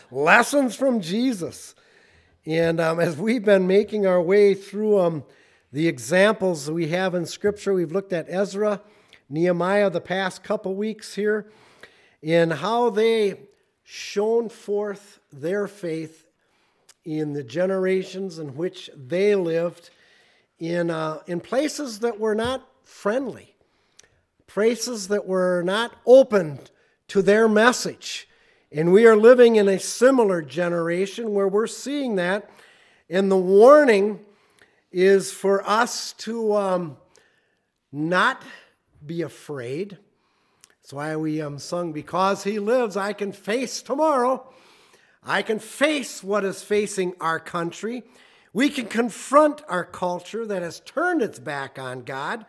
Lessons from Jesus. And as we've been making our way through the examples that we have in Scripture, we've looked at Ezra, Nehemiah the past couple weeks here, in how they shone forth their faith in the generations in which they lived in places that were not friendly, places that were not open to their message. And we are living in a similar generation where we're seeing that. And the warning is for us to not be afraid. That's why we sung, "Because He lives, I can face tomorrow." I can face what is facing our country. We can confront our culture that has turned its back on God.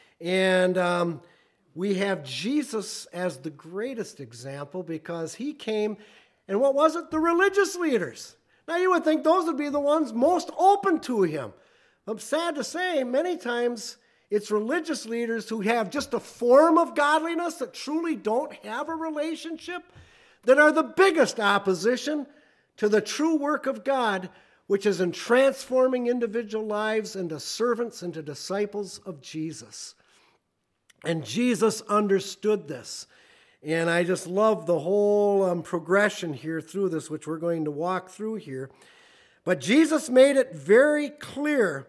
And we have Jesus as the greatest example because He came, and what was it? The religious leaders. Now you would think those would be the ones most open to Him. I'm sad to say, many times it's religious leaders who have just a form of godliness that truly don't have a relationship that are the biggest opposition to the true work of God, which is in transforming individual lives into servants, into disciples of Jesus. And Jesus understood this. And I just love the whole progression here through this, which we're going to walk through here. But Jesus made it very clear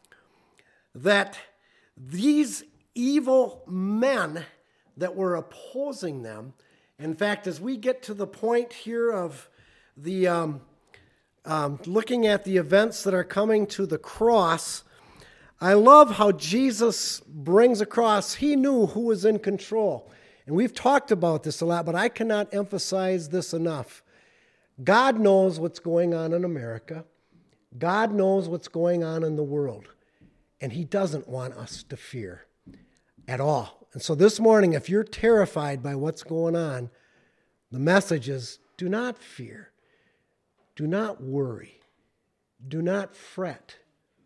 that these evil men that were opposing them, in fact, as we get to the point here of the looking at the events that are coming to the cross, I love how Jesus brings across, He knew who was in control. And we've talked about this a lot, but I cannot emphasize this enough. God knows what's going on in America. God knows what's going on in the world. And He doesn't want us to fear at all. And so this morning, if you're terrified by what's going on, the message is, do not fear. Do not worry. Do not fret.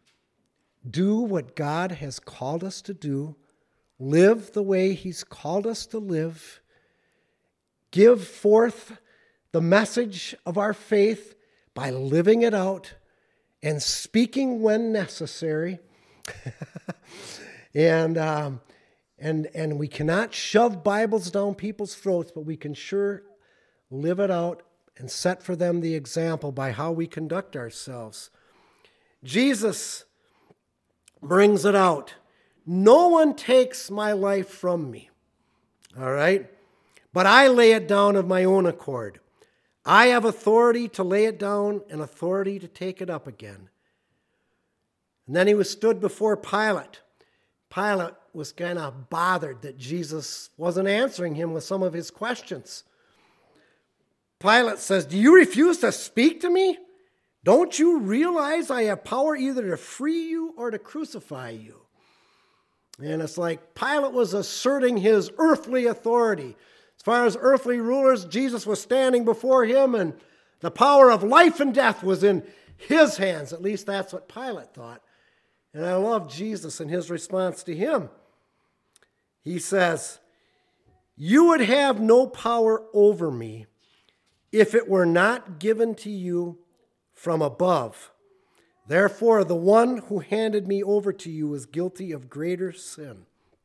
Do what God has called us to do. Live the way He's called us to live. Give forth the message of our faith by living it out and speaking when necessary. And we cannot shove Bibles down people's throats, but we can sure live it out and set for them the example by how we conduct ourselves. Jesus brings it out. No one takes my life from me, all right? But I lay it down of my own accord. I have authority to lay it down and authority to take it up again. And then He was stood before Pilate. Pilate was kind of bothered that Jesus wasn't answering him with some of his questions. Pilate says, "Do you refuse to speak to me? Don't you realize I have power either to free you or to crucify you?" And it's like Pilate was asserting his earthly authority. As far as earthly rulers, Jesus was standing before him, and the power of life and death was in His hands. At least that's what Pilate thought. And I love Jesus and His response to him. He says, "You would have no power over me if it were not given to you from above. Therefore, the one who handed me over to you is guilty of greater sin."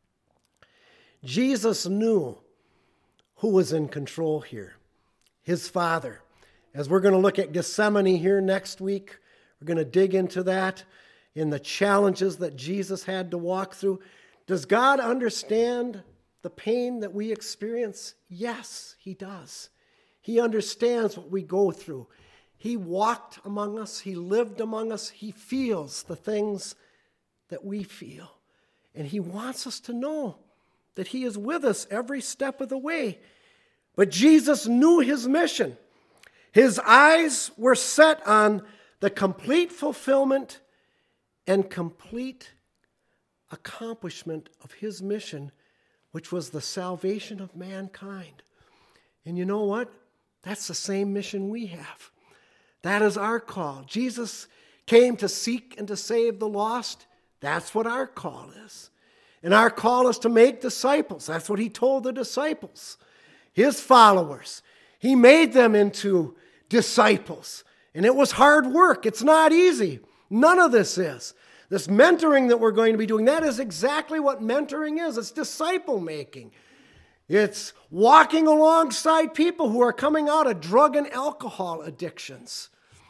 Jesus knew who was in control here, His Father. As we're going to look at Gethsemane here next week, we're going to dig into that in the challenges that Jesus had to walk through. Does God understand the pain that we experience? Yes, He does. He understands what we go through. He walked among us. He lived among us. He feels the things that we feel. And He wants us to know that He is with us every step of the way. But Jesus knew His mission. His eyes were set on the complete fulfillment and complete accomplishment of His mission, which was the salvation of mankind. And you know what? That's the same mission we have. That is our call. Jesus came to seek and to save the lost. That's what our call is. And our call is to make disciples. That's what He told the disciples, His followers. He made them into disciples. And it was hard work. It's not easy. None of this is. This mentoring that we're going to be doing, that is exactly what mentoring is. It's disciple making. It's walking alongside people who are coming out of drug and alcohol addictions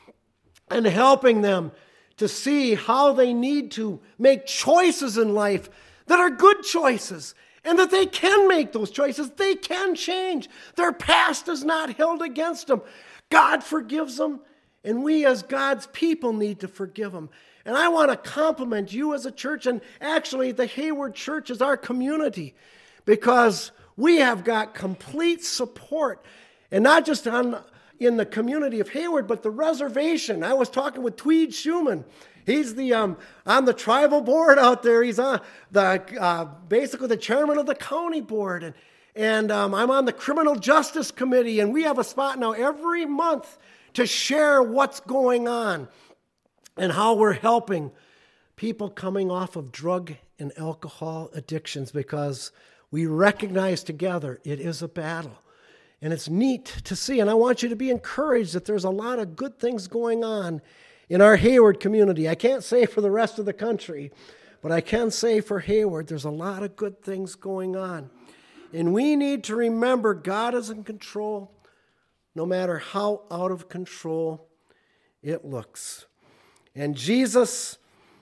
and helping them to see how they need to make choices in life that are good choices and that they can make those choices. They can change. Their past is not held against them. God forgives them, and we as God's people need to forgive them. And I want to compliment you as a church, and actually the Hayward Church is our community, because we have got complete support, and not just in the community of Hayward, but the reservation. I was talking with Tweed Schumann. He's on the tribal board out there. He's on basically the chairman of the county board, and I'm on the criminal justice committee, and we have a spot now every month to share what's going on and how we're helping people coming off of drug and alcohol addictions, because we recognize together it is a battle. And it's neat to see, and I want you to be encouraged that there's a lot of good things going on in our Hayward community. I can't say for the rest of the country, but I can say for Hayward, there's a lot of good things going on. And we need to remember God is in control, no matter how out of control it looks. And Jesus,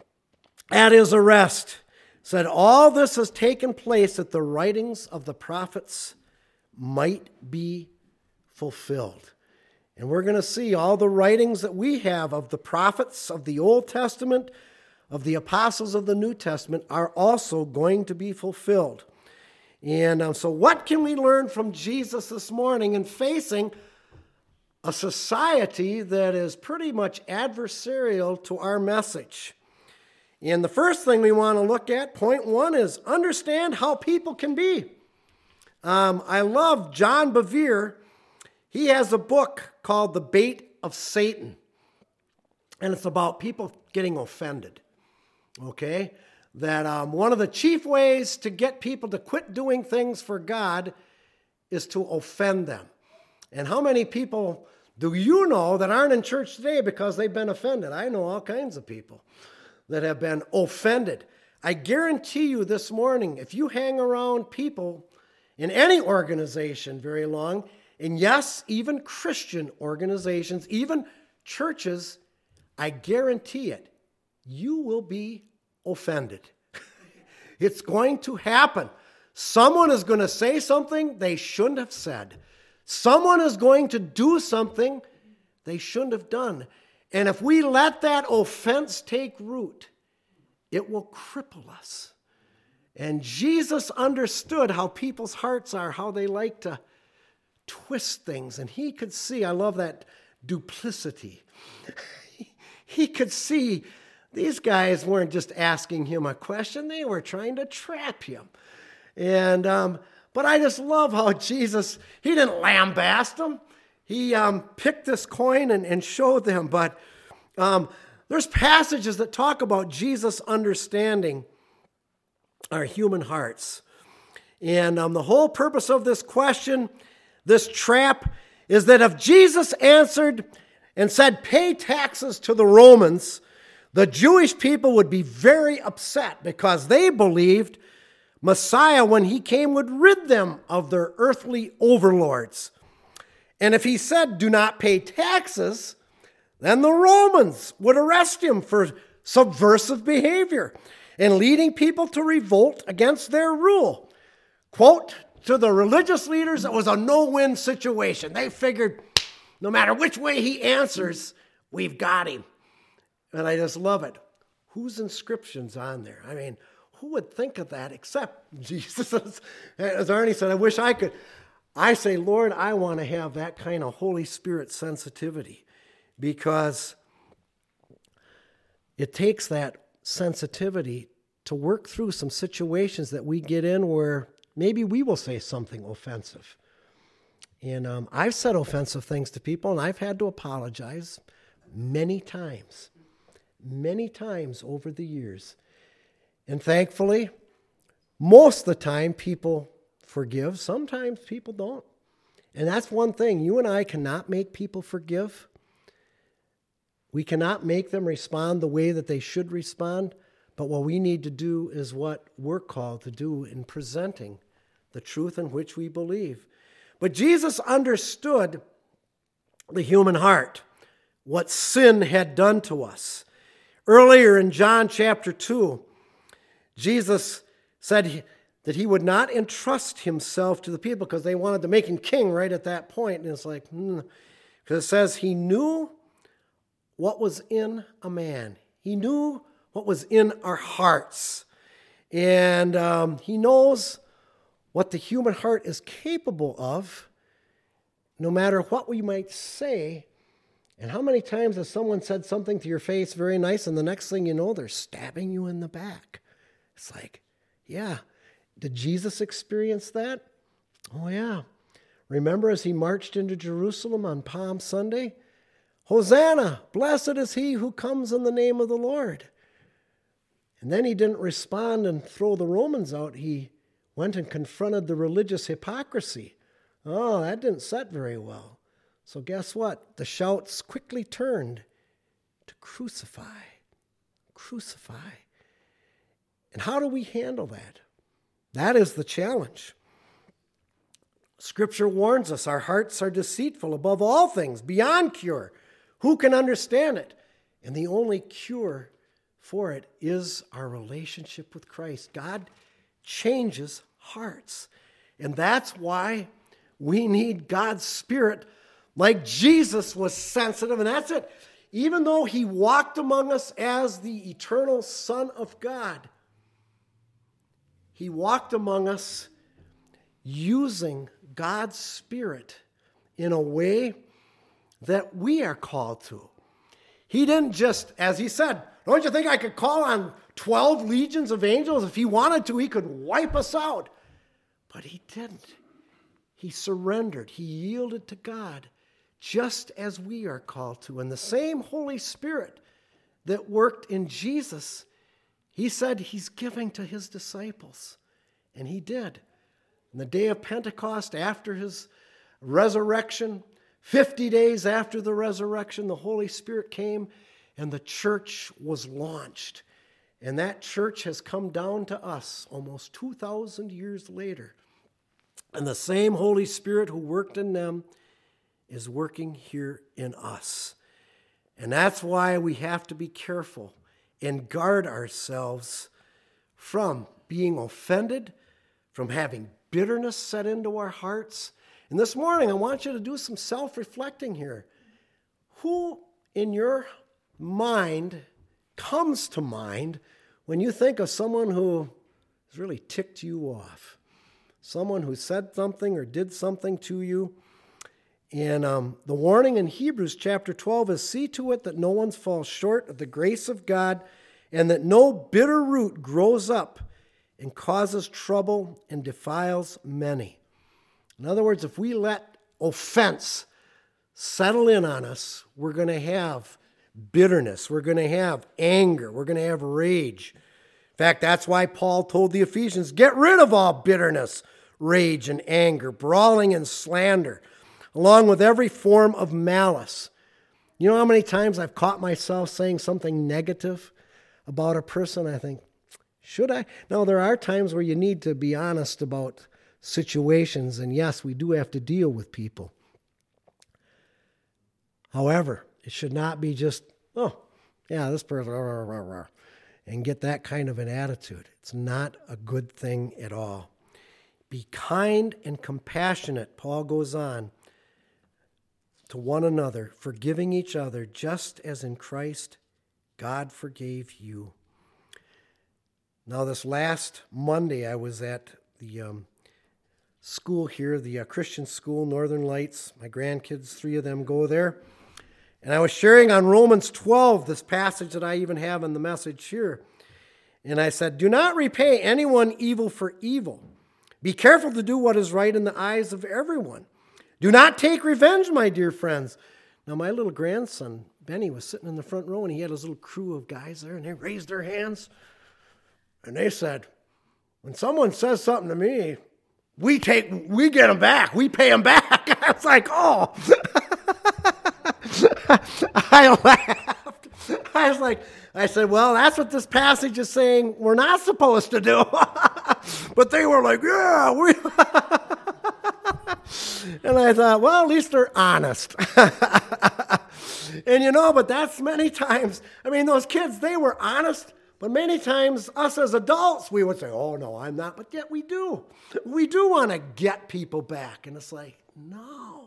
at his arrest, said, all this has taken place that the writings of the prophets might be fulfilled. And we're going to see all the writings that we have of the prophets of the Old Testament, of the apostles of the New Testament, are also going to be fulfilled. And so what can we learn from Jesus this morning in facing a society that is pretty much adversarial to our message? And the first thing we want to look at, point one, is understand how people can be. I love John Bevere. He has a book called The Bait of Satan. And it's about people getting offended. Okay? That one of the chief ways to get people to quit doing things for God is to offend them. And how many people do you know that aren't in church today because they've been offended? I know all kinds of people that have been offended. I guarantee you this morning, if you hang around people in any organization very long, and yes, even Christian organizations, even churches, I guarantee it, you will be offended. It's going to happen. Someone is going to say something they shouldn't have said. Someone is going to do something they shouldn't have done. And if we let that offense take root, it will cripple us. And Jesus understood how people's hearts are, how they like to twist things. And he could see, I love that duplicity. He could see these guys weren't just asking him a question, they were trying to trap him. And but I just love how Jesus, he didn't lambaste them. He picked this coin and showed them. But there's passages that talk about Jesus understanding our human hearts. And the whole purpose of this question, this trap, is that if Jesus answered and said, pay taxes to the Romans, the Jewish people would be very upset because they believed Messiah, when he came, would rid them of their earthly overlords. And if he said, do not pay taxes, then the Romans would arrest him for subversive behavior and leading people to revolt against their rule. Quote, to the religious leaders, it was a no-win situation. They figured no matter which way he answers, we've got him. And I just love it. Whose inscription's on there? I mean, who would think of that except Jesus? As Arnie said, I wish I could. I say, Lord, I want to have that kind of Holy Spirit sensitivity, because it takes that sensitivity to work through some situations that we get in where maybe we will say something offensive. And I've said offensive things to people, and I've had to apologize many times over the years. And thankfully, most of the time people forgive. Sometimes people don't. And that's one thing. You and I cannot make people forgive. We cannot make them respond the way that they should respond. But what we need to do is what we're called to do in presenting the truth in which we believe. But Jesus understood the human heart, what sin had done to us. Earlier in John chapter 2, Jesus said that he would not entrust himself to the people because they wanted to make him king right at that point. And it's like, because it says he knew what was in a man. He knew what was in our hearts. And he knows what the human heart is capable of, no matter what we might say. And how many times has someone said something to your face very nice, and the next thing you know, they're stabbing you in the back? It's like, yeah. Did Jesus experience that? Oh, yeah. Remember as he marched into Jerusalem on Palm Sunday? Hosanna, blessed is he who comes in the name of the Lord. And then he didn't respond and throw the Romans out. He went and confronted the religious hypocrisy. Oh, that didn't set very well. So guess what? The shouts quickly turned to crucify. Crucify. And how do we handle that? That is the challenge. Scripture warns us our hearts are deceitful above all things, beyond cure. Who can understand it? And the only cure for it is our relationship with Christ. God changes hearts. And that's why we need God's Spirit, like Jesus was sensitive. And that's it. Even though he walked among us as the eternal Son of God, he walked among us using God's Spirit in a way that we are called to. He didn't just, as he said, don't you think I could call on 12 legions of angels? If he wanted to, he could wipe us out. But he didn't. He surrendered. He yielded to God, just as we are called to. And the same Holy Spirit that worked in Jesus, he said he's giving to his disciples. And he did. On the day of Pentecost, after his resurrection, 50 days after the resurrection, the Holy Spirit came and the church was launched. And that church has come down to us almost 2,000 years later. And the same Holy Spirit who worked in them is working here in us. And that's why we have to be careful and guard ourselves from being offended, from having bitterness set into our hearts. And this morning, I want you to do some self-reflecting here. Who in your mind comes to mind when you think of someone who has really ticked you off? Someone who said something or did something to you. And the warning in Hebrews chapter 12 is, see to it that no one falls short of the grace of God, and that no bitter root grows up and causes trouble and defiles many. In other words, if we let offense settle in on us, we're going to have bitterness, we're going to have anger, we're going to have rage. In fact, that's why Paul told the Ephesians, get rid of all bitterness, rage, and anger, brawling and slander, along with every form of malice. You know how many times I've caught myself saying something negative about a person? I think, should I? Now, there are times where you need to be honest about situations, and yes, we do have to deal with people. However, it should not be just, oh, yeah, this person, and get that kind of an attitude. It's not a good thing at all. Be kind and compassionate, Paul goes on, to one another, forgiving each other, just as in Christ God forgave you. Now, this last Monday, I was at the school here, the Christian school, Northern Lights. My grandkids, 3 of them, go there. And I was sharing on Romans 12, this passage that I even have in the message here. And I said, do not repay anyone evil for evil. Be careful to do what is right in the eyes of everyone. Do not take revenge, my dear friends. Now, my little grandson, Benny, was sitting in the front row, and he had his little crew of guys there, and they raised their hands. And they said, when someone says something to me, we get them back. We pay them back. It's like, oh. I laughed. I said, well, that's what this passage is saying we're not supposed to do. But they were like, yeah, we. And I thought, well, at least they're honest. And but that's many times, those kids, they were honest, but many times us as adults, we would say, oh, no, I'm not. But yet we do. We do want to get people back. And it's like, no.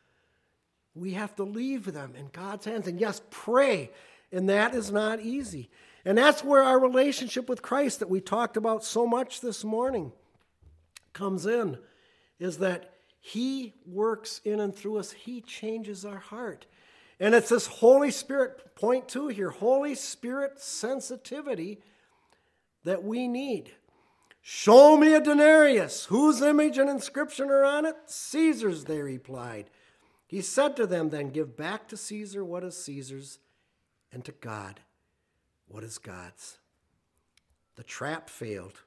We have to leave them in God's hands. And yes, pray. And that is not easy. And that's where our relationship with Christ that we talked about so much this morning comes in, is that He works in and through us. He changes our heart. And it's this Holy Spirit, point two here, Holy Spirit sensitivity that we need. Show me a denarius. Whose image and inscription are on it? Caesar's, they replied. He said to them, then give back to Caesar what is Caesar's, and to God what is God's. The trap failed.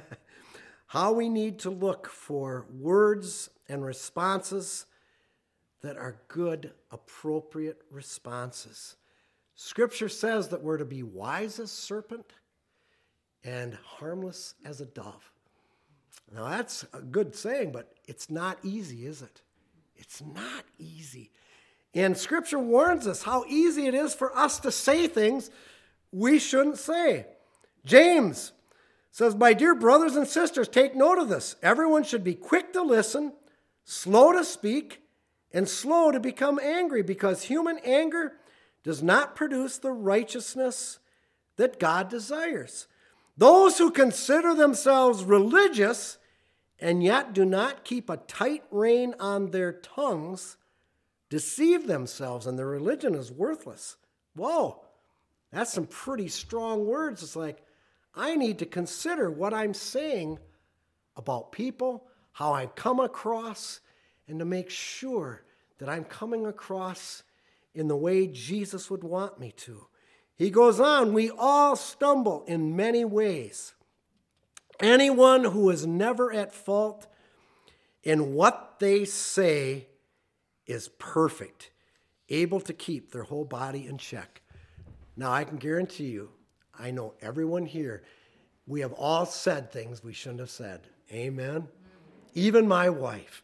How we need to look for words and responses that are good, appropriate responses. Scripture says that we're to be wise as serpent and harmless as a dove. Now that's a good saying, but it's not easy, is it? It's not easy. And Scripture warns us how easy it is for us to say things we shouldn't say. James says, my dear brothers and sisters, take note of this. Everyone should be quick to listen, slow to speak, and slow to become angry, because human anger does not produce the righteousness that God desires. Those who consider themselves religious and yet do not keep a tight rein on their tongues deceive themselves, and their religion is worthless. Whoa, that's some pretty strong words. It's like, I need to consider what I'm saying about people, how I come across, and to make sure that I'm coming across in the way Jesus would want me to. He goes on, we all stumble in many ways. Anyone who is never at fault in what they say is perfect, able to keep their whole body in check. Now, I can guarantee you, I know everyone here, we have all said things we shouldn't have said. Amen? Even my wife.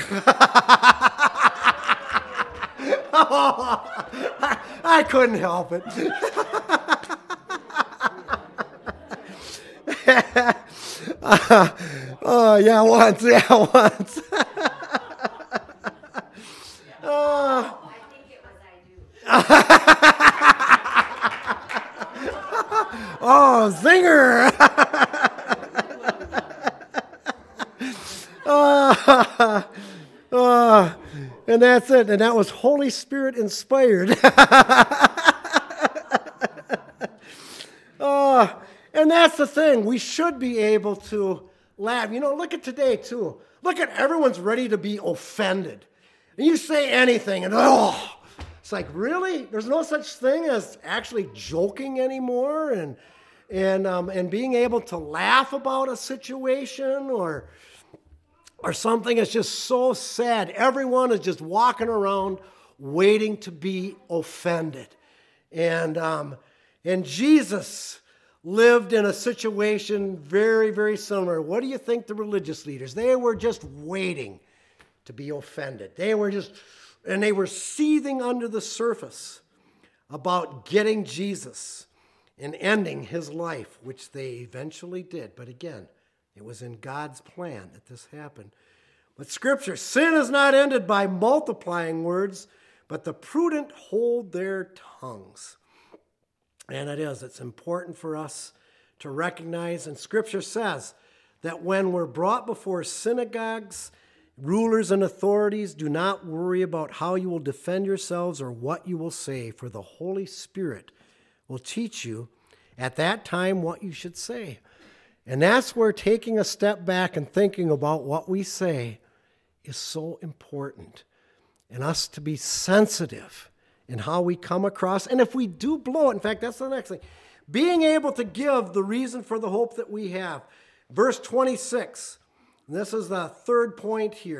I couldn't help it. Once. I think it was I do. Oh, zinger! And that's it. And that was Holy Spirit inspired. And that's the thing. We should be able to laugh. Look at today, too. Look at everyone's ready to be offended. And you say anything, and it's like, really? There's no such thing as actually joking anymore and being able to laugh about a situation or something that's just so sad. Everyone is just walking around waiting to be offended. And Jesus lived in a situation very, very similar. What do you think the religious leaders? They were just waiting to be offended. They were seething under the surface about getting Jesus and ending his life, which they eventually did. But again, it was in God's plan that this happened. But Scripture, sin is not ended by multiplying words, but the prudent hold their tongues. And it's important for us to recognize, and Scripture says that when we're brought before synagogues, rulers and authorities, do not worry about how you will defend yourselves or what you will say, for the Holy Spirit will teach you at that time what you should say. And that's where taking a step back and thinking about what we say is so important. And us to be sensitive in how we come across. And if we do blow it, in fact, that's the next thing. Being able to give the reason for the hope that we have. Verse 26, and this is the third point here.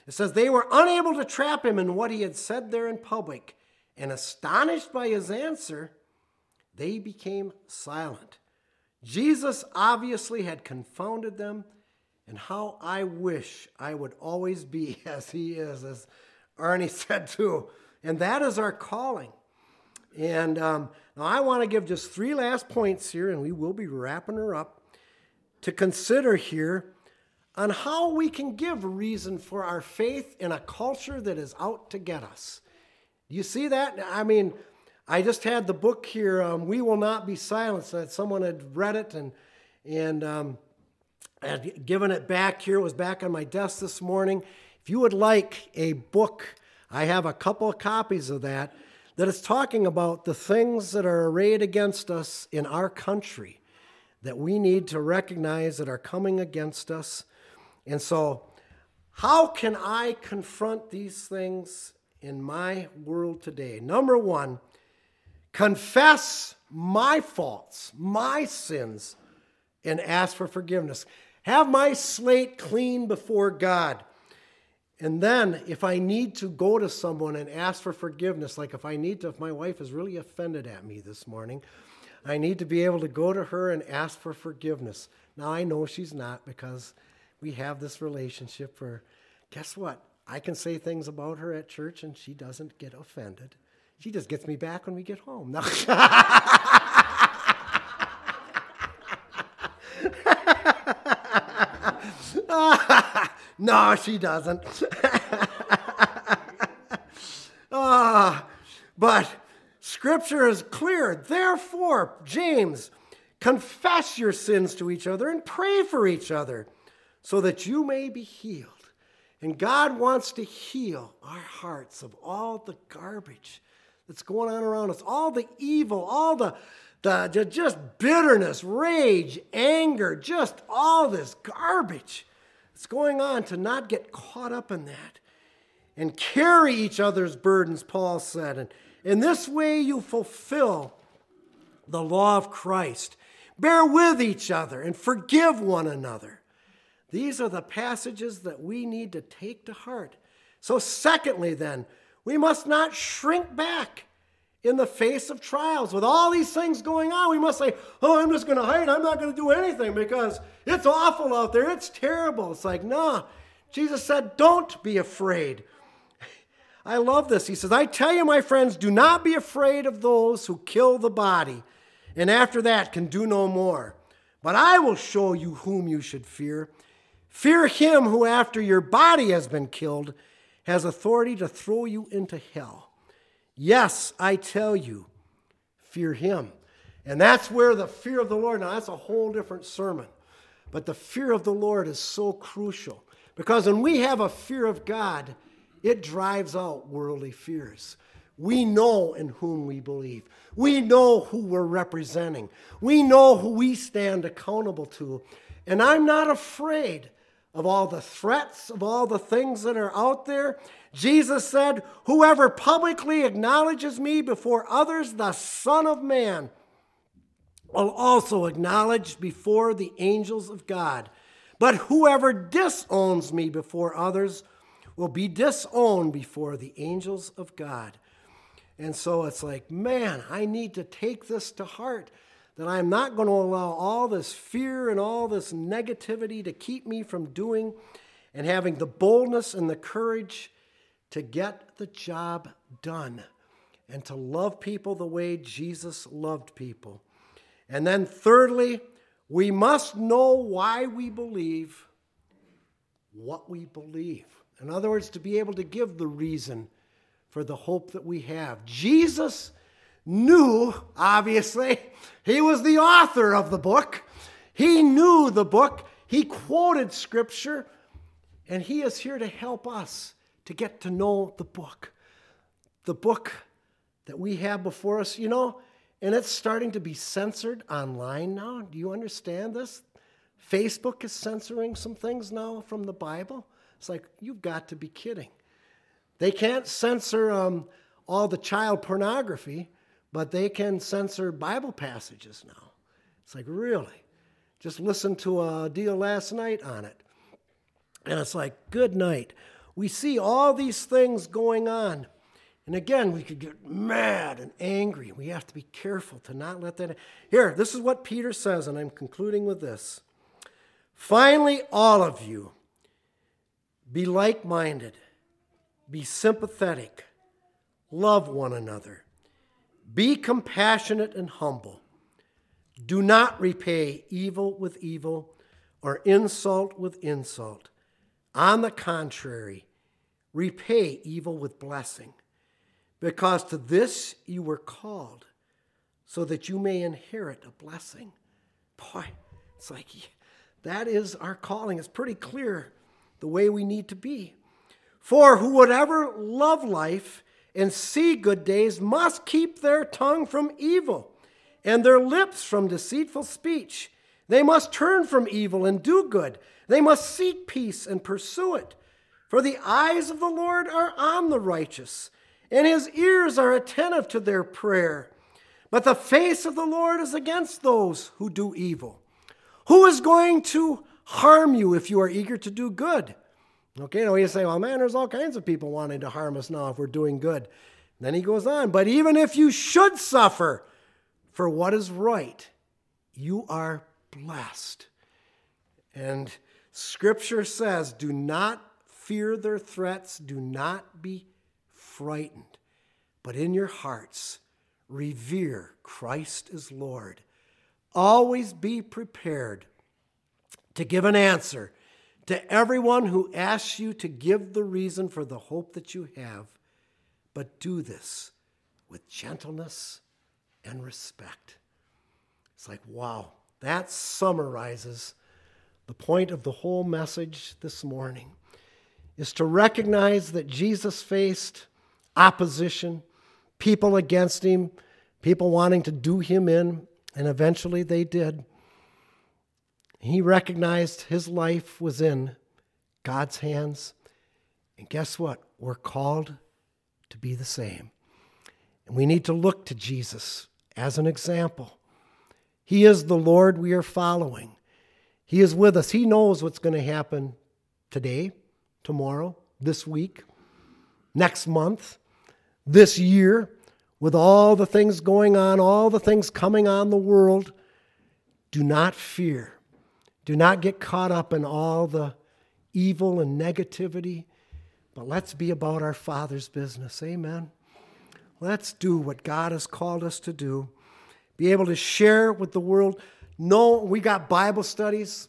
It says, they were unable to trap him in what he had said there in public, and astonished by his answer, they became silent. Jesus obviously had confounded them, and how I wish I would always be as he is, as Arnie said too. And that is our calling. And now I want to give just 3 last points here, and we will be wrapping her up, to consider here on how we can give a reason for our faith in a culture that is out to get us. Do you see that? I mean, I just had the book here, We Will Not Be Silenced, that someone had read it and had given it back here. It was back on my desk this morning. If you would like a book, I have a couple of copies of that is talking about the things that are arrayed against us in our country that we need to recognize that are coming against us. And so, how can I confront these things in my world today? Number 1, confess my faults, my sins, and ask for forgiveness. Have my slate clean before God. And then, if I need to go to someone and ask for forgiveness, like if my wife is really offended at me this morning, I need to be able to go to her and ask for forgiveness. Now, I know she's not, because we have this relationship where, guess what? I can say things about her at church and she doesn't get offended. She just gets me back when we get home. No, no, she doesn't. But Scripture is clear. Therefore, James, confess your sins to each other and pray for each other so that you may be healed. And God wants to heal our hearts of all the garbage that's going on around us, all the evil, all the just bitterness, rage, anger, just all this garbage that's going on, to not get caught up in that. And carry each other's burdens, Paul said. And in this way you fulfill the law of Christ. Bear with each other and forgive one another. These are the passages that we need to take to heart. So secondly then, we must not shrink back in the face of trials. With all these things going on, we must say, oh, I'm just going to hide. I'm not going to do anything because it's awful out there. It's terrible. It's like, no. Jesus said, don't be afraid. I love this. He says, I tell you, my friends, do not be afraid of those who kill the body, and after that can do no more. But I will show you whom you should fear. Fear him who, after your body has been killed, has authority to throw you into hell. Yes, I tell you, fear him. And that's where the fear of the Lord, now that's a whole different sermon. But the fear of the Lord is so crucial. Because when we have a fear of God, it drives out worldly fears. We know in whom we believe. We know who we're representing. We know who we stand accountable to. And I'm not afraid of all the threats, of all the things that are out there. Jesus said, whoever publicly acknowledges me before others, the Son of Man will also acknowledge before the angels of God. But whoever disowns me before others will be disowned before the angels of God. And so it's like, man, I need to take this to heart, that I'm not going to allow all this fear and all this negativity to keep me from doing and having the boldness and the courage to get the job done and to love people the way Jesus loved people. And then thirdly, we must know why we believe what we believe. In other words, to be able to give the reason for the hope that we have. Jesus knew, obviously, he was the author of the book. He knew the book. He quoted Scripture. And he is here to help us to get to know the book. The book that we have before us, you know, and it's starting to be censored online now. Do you understand this? Facebook is censoring some things now from the Bible. It's like, you've got to be kidding. They can't censor all the child pornography, but they can censor Bible passages now. It's like, really? Just listened to a deal last night on it. And it's like, good night. we see all these things going on. And again, we could get mad and angry. We have to be careful to not let that. Here, this is what Peter says, and I'm concluding with this. Finally, all of you, be like-minded, be sympathetic, love one another, be compassionate and humble. Do not repay evil with evil or insult with insult. On the contrary, repay evil with blessing, because to this you were called, so that you may inherit a blessing. Boy, it's like that is our calling. It's pretty clear the way we need to be. For who would ever love life and see good days must keep their tongue from evil and their lips from deceitful speech. They must turn from evil and do good. They must seek peace and pursue it. For the eyes of the Lord are on the righteous, and his ears are attentive to their prayer. But the face of the Lord is against those who do evil. Who is going to harm you if you are eager to do good? Okay, now you say, well, man, there's all kinds of people wanting to harm us now if we're doing good. Then he goes on, but even if you should suffer for what is right, you are blessed. And Scripture says, do not fear their threats, do not be frightened, but in your hearts, revere Christ as Lord. Always be prepared to give an answer to everyone who asks you to give the reason for the hope that you have, but do this with gentleness and respect. It's like, wow, that summarizes the point of the whole message this morning, is to recognize that Jesus faced opposition, people against him, people wanting to do him in, and eventually they did. He recognized his life was in God's hands. And guess what? We're called to be the same. And we need to look to Jesus as an example. He is the Lord we are following. He is with us. He knows what's going to happen today, tomorrow, this week, next month, this year, with all the things going on, all the things coming on the world. Do not fear. Do not get caught up in all the evil and negativity, but let's be about our Father's business. Amen. Let's do what God has called us to do. Be able to share with the world. No, we got Bible studies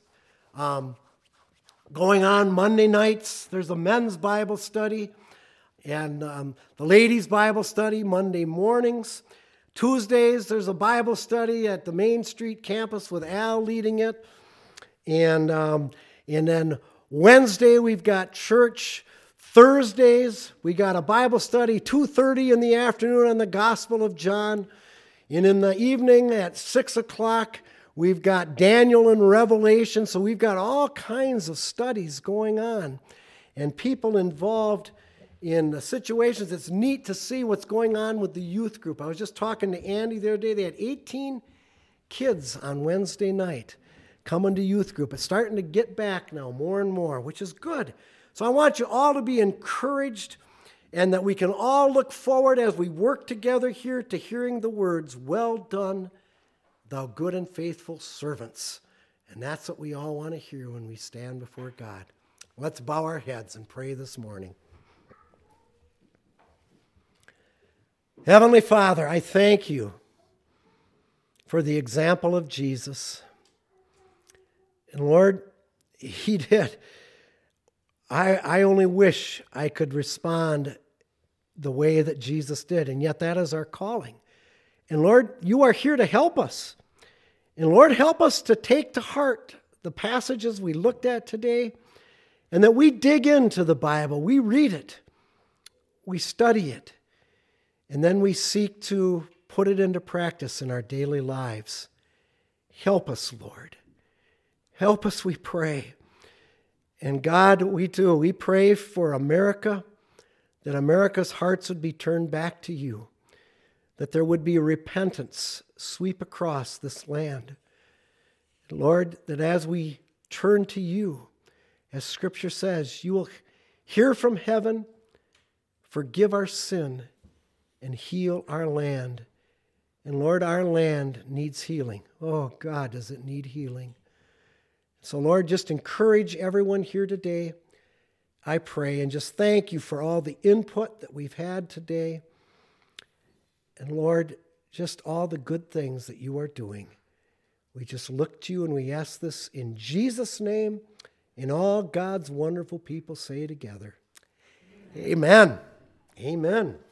going on Monday nights. There's a men's Bible study and the ladies' Bible study Monday mornings. Tuesdays, there's a Bible study at the Main Street campus with Al leading it. And then Wednesday, we've got church. Thursdays, we got a Bible study, 2:30 in the afternoon on the Gospel of John. And in the evening at 6 o'clock, we've got Daniel and Revelation. So we've got all kinds of studies going on and people involved in the situations. It's neat to see what's going on with the youth group. I was just talking to Andy the other day. They had 18 kids on Wednesday night coming to youth group. It's starting to get back now more and more, which is good. So I want you all to be encouraged and that we can all look forward as we work together here to hearing the words, "Well done, thou good and faithful servants." And that's what we all want to hear when we stand before God. Let's bow our heads and pray this morning. Heavenly Father, I thank you for the example of Jesus. And Lord, he did. I only wish I could respond the way that Jesus did, and yet that is our calling. And Lord, you are here to help us. And Lord, help us to take to heart the passages we looked at today, and that we dig into the Bible, we read it, we study it, and then we seek to put it into practice in our daily lives. Help us, Lord. Help us, we pray. And God, we do. We pray for America, that America's hearts would be turned back to you, that there would be a repentance sweep across this land. Lord, that as we turn to you, as Scripture says, you will hear from heaven, forgive our sin, and heal our land. And Lord, our land needs healing. Oh God, does it need healing? So Lord, just encourage everyone here today, I pray, and just thank you for all the input that we've had today. And Lord, just all the good things that you are doing. We just look to you and we ask this in Jesus' name, and all God's wonderful people say together. Amen. Amen.